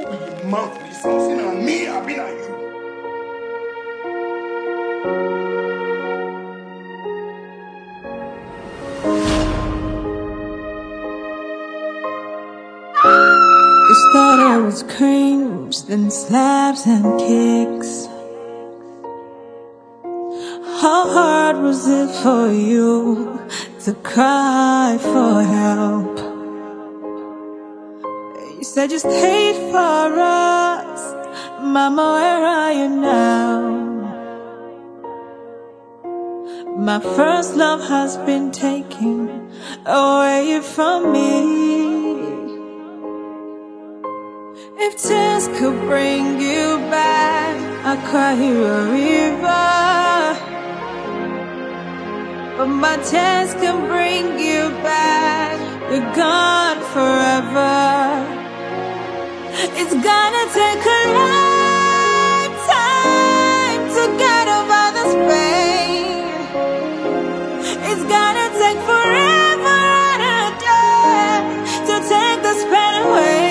be the man for this house. You know, me, I be like you. You started with screams, then slaps and kicks. How hard was it for you to cry for help? You said you stayed for us. Mama, where are you now? My first love has been taken away from me. If tears could bring you back, I'd cry you a river. But my tears can bring you back. You're gone forever. It's gonna take a lifetime to get over this pain. It's gonna take forever and a day to take this pain away.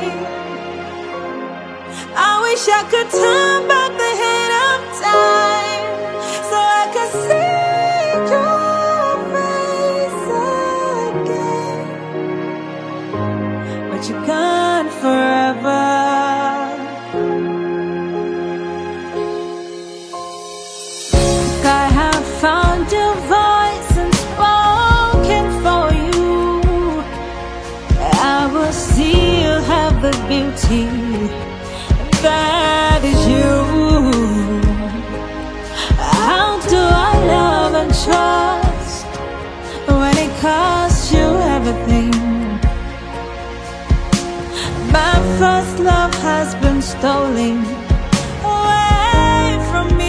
I wish I could turn back the hand of time so I could see your face again. But you're gone forever. I have found your voice and spoken for you. I will still have the beauty that is you. How do I love and trust when it costs you everything? My first love has been stolen away from me.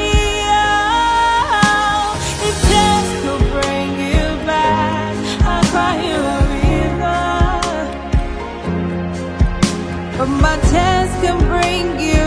Oh, if tears could bring you back, I'd cry you a river. But my tears can bring you